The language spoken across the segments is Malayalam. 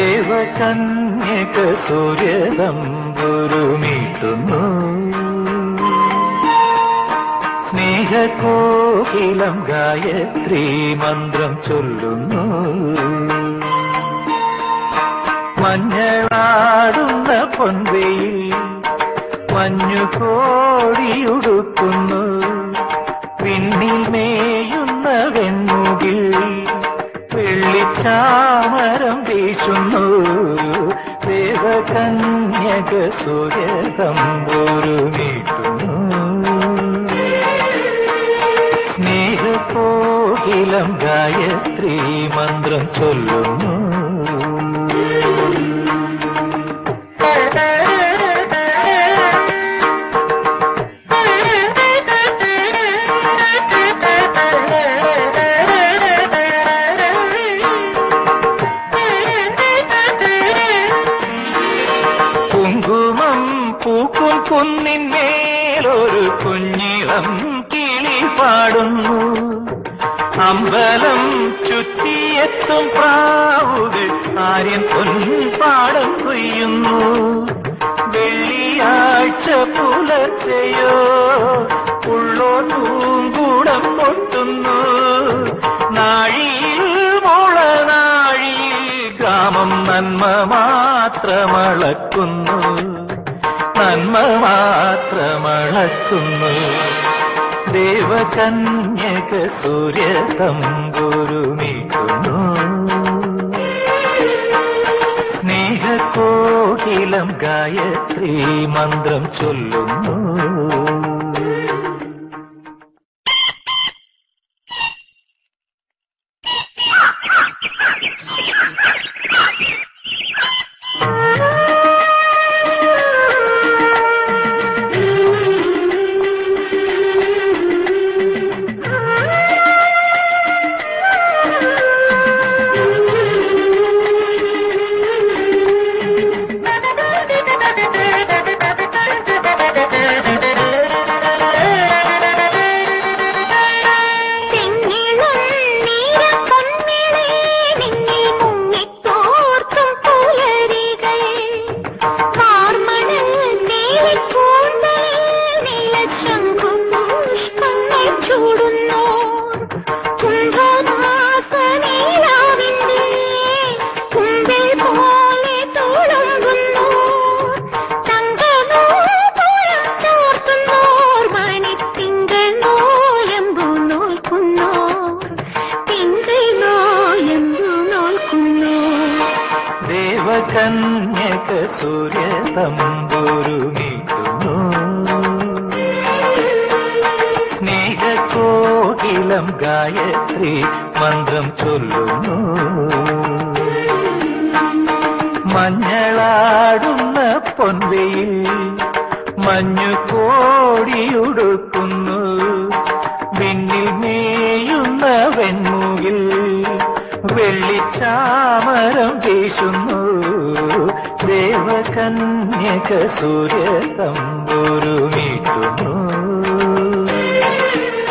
ദേവകന്യക സൂര്യതമ്പുരുമീട്ടുന്നു. സ്നേഹകോകിലം ഗായത്രി മന്ത്രം ചൊല്ലുന്നു. മഞ്ഞളാടുന്ന പൊൻവെയിൽ മഞ്ഞുകോടിയുടുക്കുന്നു. പിന്നിൽ മേയുന്ന വെൺമുകിൽ വെള്ളിച്ചാമരം വീശുന്നു. ദേവകന്യക സൂര്യതമ്പുരുമീട്ടുന്നു. സ്നേഹകോകിലം ഗായത്രി മന്ത്രം ചൊല്ലുന്നു. കുങ്കുമം പൂക്കും കുന്നിന്മേലൊരു കുഞ്ഞിളം കിളി പാടുന്നു. അമ്പലം ചുറ്റിയെത്തും പ്രാവുകൾ ആര്യൻ പൊൻപാടം കൊയ്യുന്നു. വെള്ളിയാഴ്ച പുലർച്ചയോ ഉള്ളോ പൂങ്കൂടം പൊട്ടുന്നു. നാഴിയിൽ മുളനാഴിയിൽ ഗ്രാമം നന്മ മാത്രമളക്കുന്നു. നന്മ മാത്രമളക്കുന്നു. ദേവകന്യക സൂര്യതമ്പുരുമീട്ടുന്നു. സ്നേഹകോകിലം ഗായത്രി മന്ത്രം ചൊല്ലുന്നു. ദേവകന്യക സൂര്യതമ്പുരുമീട്ടുന്നു. സ്നേഹകോകിലം ഗായത്രി മന്ത്രം ചൊല്ലുന്നു. മഞ്ഞളാടുന്ന പൊൻവെയിൽ മഞ്ഞുകോടിയുടുക്കുന്നു. വിണ്ണിൽ മേയുന്ന വെൺമുകിൽ വെള്ളിച്ചാമരം വീശുന്നു. ദേവകന്യക സൂര്യതമ്പുരുമീട്ടുന്നു.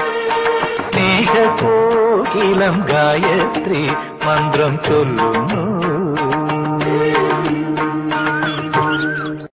സ്നേഹകോകിലം ഗായത്രി മന്ത്രം ചൊല്ലുന്നു.